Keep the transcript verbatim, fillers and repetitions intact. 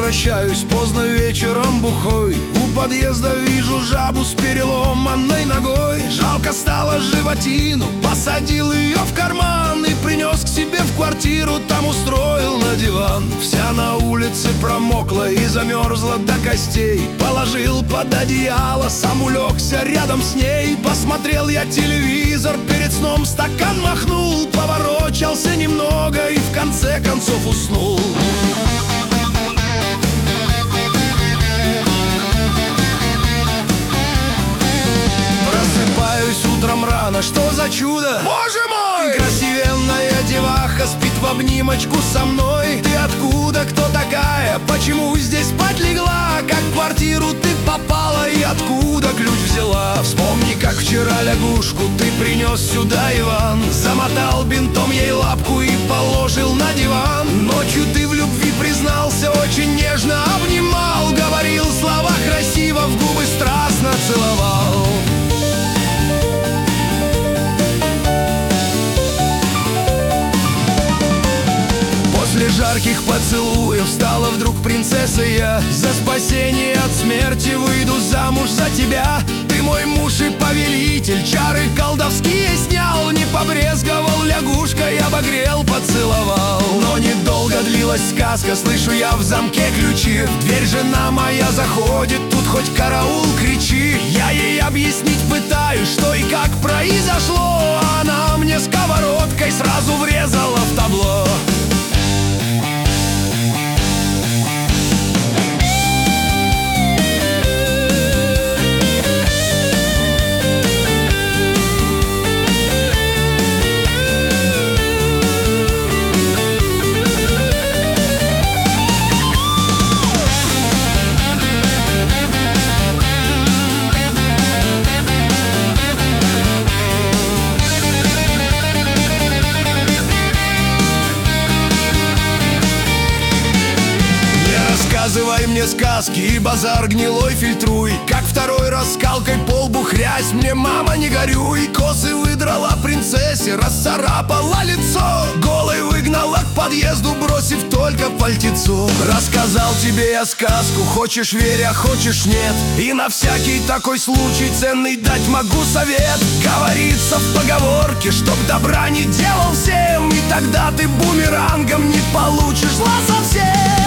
возвращаюсь поздно вечером бухой. У подъезда вижу жабу с переломанной ногой. Жалко стало животину, посадил ее в карман и принес к себе в квартиру, там устроил на диван. Вся на улице промокла и замерзла до костей. Положил под одеяло, сам улегся рядом с ней. Посмотрел я телевизор, перед сном стакан махнул, поворочался немного и в конце концов уснул. Просыпаюсь утром рано, что за чудо? Боже мой! Красивенная деваха спит в обнимочку со мной. Ты откуда, кто такая? Почему здесь спать легла? Как в квартиру ты попала и откуда ключ взяла? Вспомни, как вчера лягушку ты принес сюда, Иван. Замотал бинтом ей лапку и положил на диван. Ночью ты в любви признался, очень нежно обнимал. Говорил слова красиво, в губы страстно целовал. После жарких поцелуев стала вдруг принцессой я. За спасение от смерти выйду замуж за тебя. Ты мой муж и повелитель, чары колдовские снял. Не побрезговал лягушкой, обогрел, поцеловал. Но недолго длилась сказка, слышу я в замке ключи. В дверь жена моя заходит, тут хоть караул кричи. Я ей объяснить пытаюсь, что и как произошло. Она мне сковородкой сразу врезала в табло. Рассказывай мне сказки и базар гнилой фильтруй. Как второй раз скалкой по лбу хрясь, мне мама не горюй. Косы выдрала принцессе, расцарапала лицо. Голой выгнала к подъезду, бросив только пальтецо. Рассказал тебе я сказку, хочешь верь, а хочешь нет. И на всякий такой случай ценный дать могу совет. Говорится в поговорке, чтоб добра не делал всем, и тогда ты бумерангом не получишь зла совсем.